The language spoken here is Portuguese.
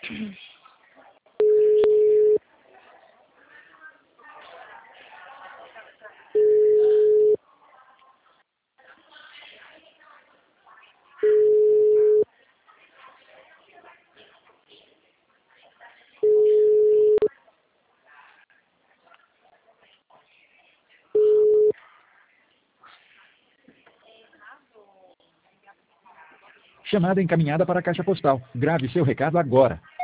Chamada encaminhada para a caixa postal. Grave seu recado agora.